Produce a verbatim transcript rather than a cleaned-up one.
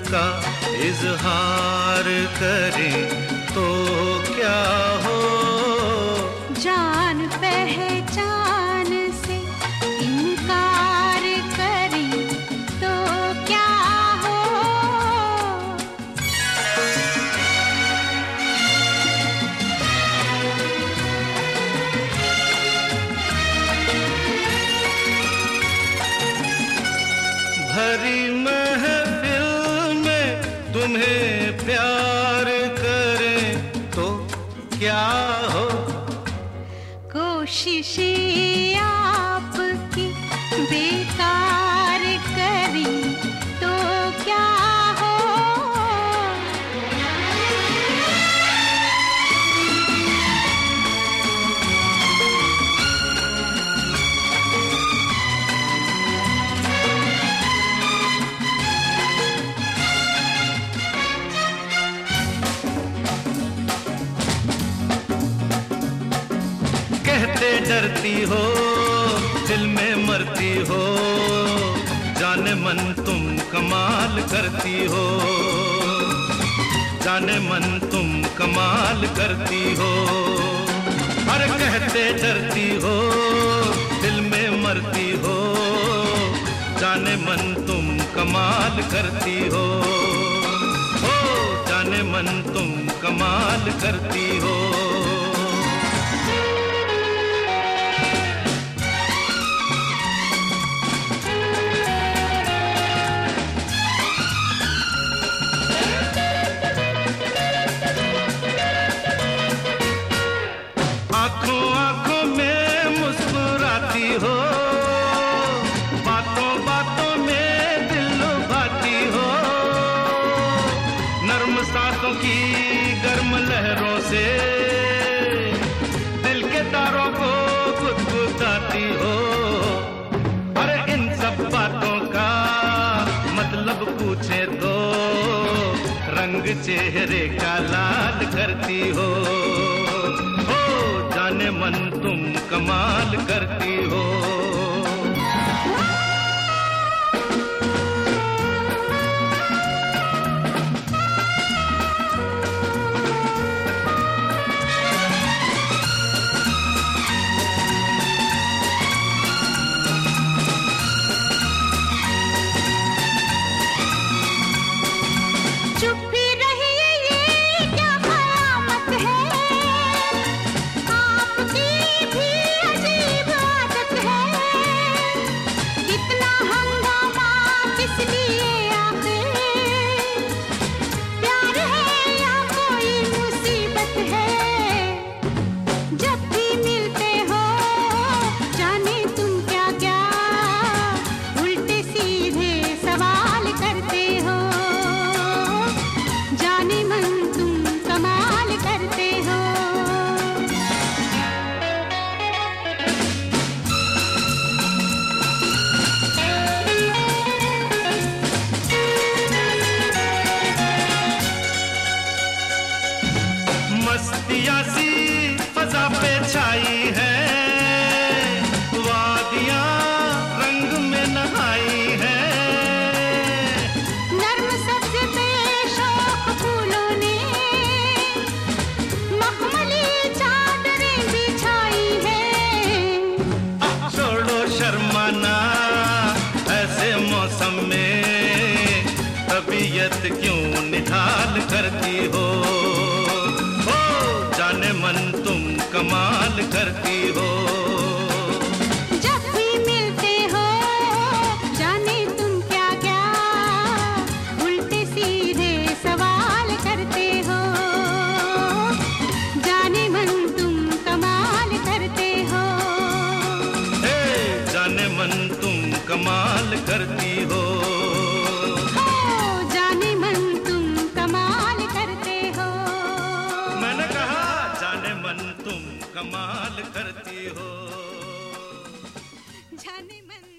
का इजहार करें तो क्या हो। जान पहचान से इनकार करें तो क्या हो। भरी महफिल में तुम्हें प्यार करें तो क्या हो। कोशिशें आपकी बेकार करें तो क्या हो। कहते डरती हो दिल में मरती हो, जाने मन तुम कमाल करती हो। जाने मन तुम कमाल करती हो। अरे कहते डरती हो दिल में मरती हो, जाने मन तुम कमाल करती हो। ओ जाने मन तुम कमाल करती हो। आंखों आंखों में मुस्कुराती हो, बातों बातों में दिल लुभाती हो। नर्म सांसों की गर्म लहरों से दिल के तारों को गुदगुदाती हो। अरे इन सब बातों का मतलब पूछे तो रंग चेहरे का लाल करती हो। जाने मन तुम कमाल करती हो। चुप ही रहिए ये क्या कयामत है, आपकी भी अजीब आदत है। इतना हंगामा किस लिए आखिर, प्यार है या कोई मुसीबत है। जब भी मिलते हो जाने तुम क्या क्या उल्टे सीधे सवाल करते हो। जाने मन तुम कमाल करते हो। मस्तियाँ सी फजा पे छाई है, वादियाँ रंग में नहाई है। नर्म सब्ज पे शौक फूलों ने मखमली चादरें बिछाई है। छोड़ो शर्माना ऐसे मौसम में, तबीयत क्यों निढाल करती हो। ओ जाने मन तुम कमाल करती हो। जब भी मिलते हो जाने तुम क्या क्या उल्टे सीधे सवाल करते हो। जाने मन तुम कमाल करते हो। ए जाने मन तुम कमाल करती हो। हो जाने मन तुम कमाल करते हो। मैंने कहा जाने मन तुम कमाल करती हो। जाने मन